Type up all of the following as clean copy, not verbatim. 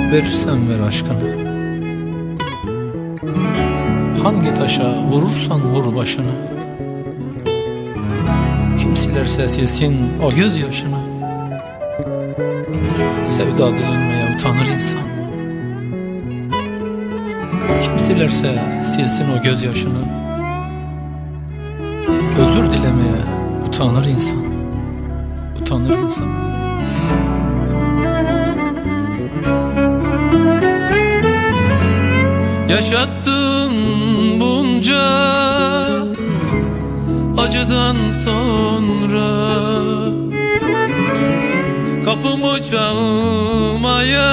verirsen ver aşkını. Hangi taşa vurursan vur başını. Kim silerse silsin o gözyaşını. Sevda dilenmeye utanır insan. Kim silerse silsin o gözyaşını. Özür dilemeye utanır insan. Utanır insan. Yaşattın bunca acıdan sonra, kapımı çalmaya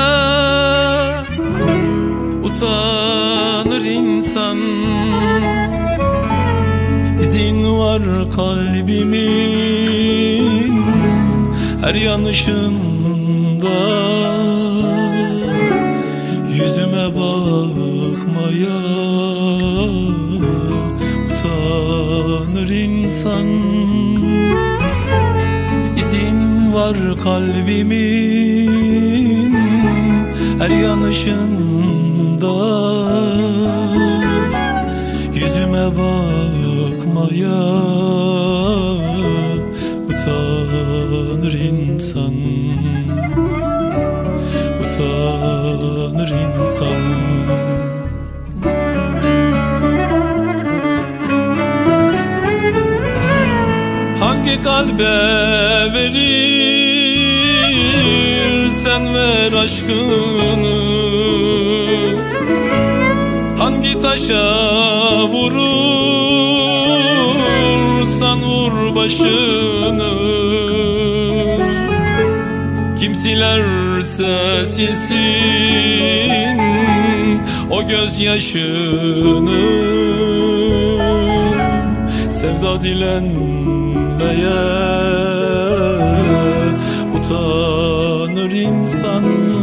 utanır insan. İzin var kalbimin her yanışında, yüzüme bakmaya utanır insan. İzin var kalbimin her yanışında, yüzüme bakmaya utanır insan. Utanır insan. Hangi kalbe verirsen ver aşkını, hangi taşa vurursan vur başını. Kim silerse silsin o gözyaşını. Sevda dilenmeye utanır insan.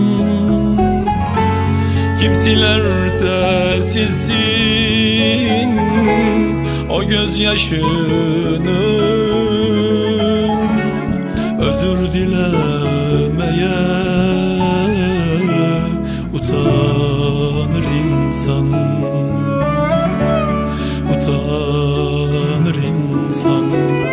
Kim silerse silsin o gözyaşını. Özür dilemeye utanır insan. Utanır insan.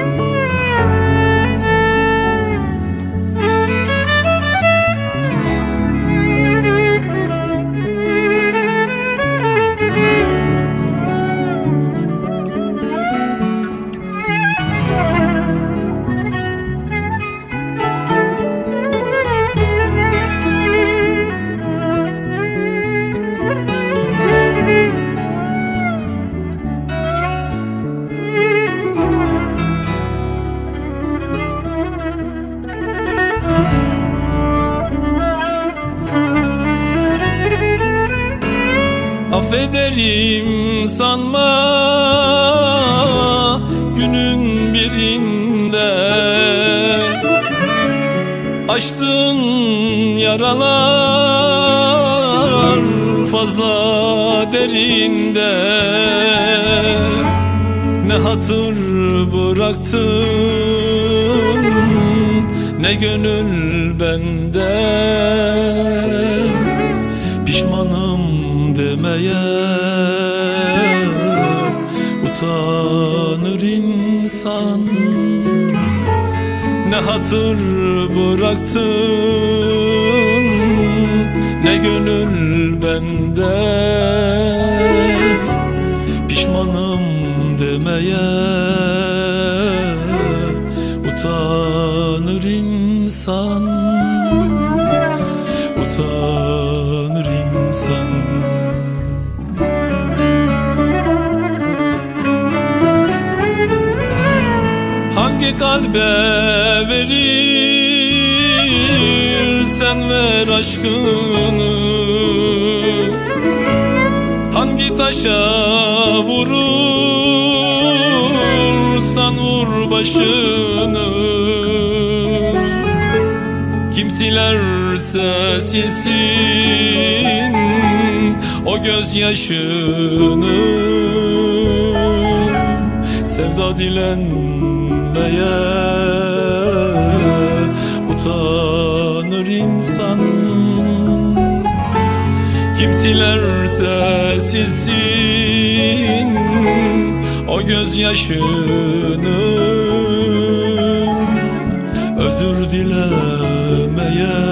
Affederim sanma günün birinde, açtın yaralar fazla derinde. Ne hatır bıraktın ne gönül bende. Pişmanım demeye utanır insan. Ne hatır bıraktın ne gönül bende. Pişmanım demeye utanır insan. Utanır insan. Hangi kalbe verirsen ver aşkını, hangi taşa vurursan vur başını. Kim silerse silsin o gözyaşını. Sevda dilenmeye utanır insan. silerse silsin o gözyaşını. Özür dilemeye